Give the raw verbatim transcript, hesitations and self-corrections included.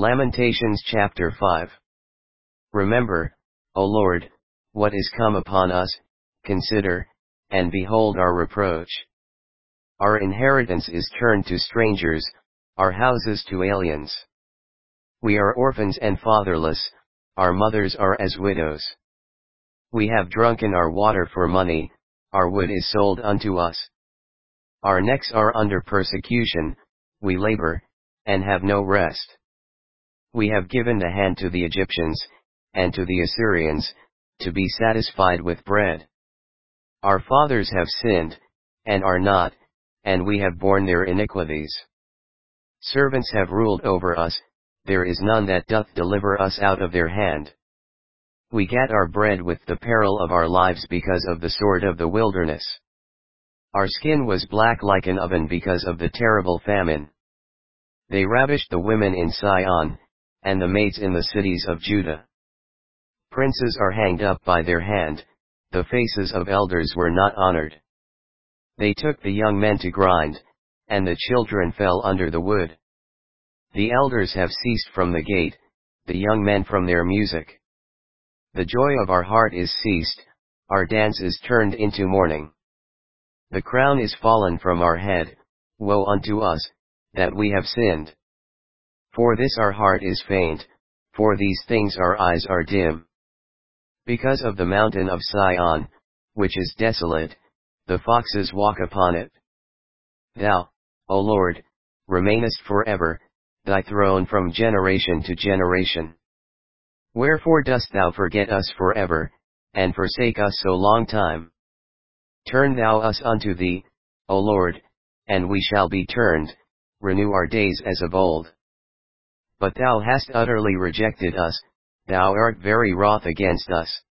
Lamentations chapter five. Remember, O Lord, what is come upon us, consider, and behold our reproach. Our inheritance is turned to strangers, our houses to aliens. We are orphans and fatherless, our mothers are as widows. We have drunken our water for money, our wood is sold unto us. Our necks are under persecution, we labor, and have no rest. We have given the hand to the Egyptians, and to the Assyrians, to be satisfied with bread. Our fathers have sinned, and are not, and we have borne their iniquities. Servants have ruled over us, there is none that doth deliver us out of their hand. We gat our bread with the peril of our lives because of the sword of the wilderness. Our skin was black like an oven because of the terrible famine. They ravished the women in Sion, and the maids in the cities of Judah. Princes are hanged up by their hand, the faces of elders were not honored. They took the young men to grind, and the children fell under the wood. The elders have ceased from the gate, the young men from their music. The joy of our heart is ceased, our dance is turned into mourning. The crown is fallen from our head, woe unto us, that we have sinned. For this our heart is faint, for these things our eyes are dim. Because of the mountain of Sion, which is desolate, the foxes walk upon it. Thou, O Lord, remainest forever, thy throne from generation to generation. Wherefore dost thou forget us forever, and forsake us so long time? Turn thou us unto thee, O Lord, and we shall be turned, renew our days as of old. But thou hast utterly rejected us, thou art very wroth against us.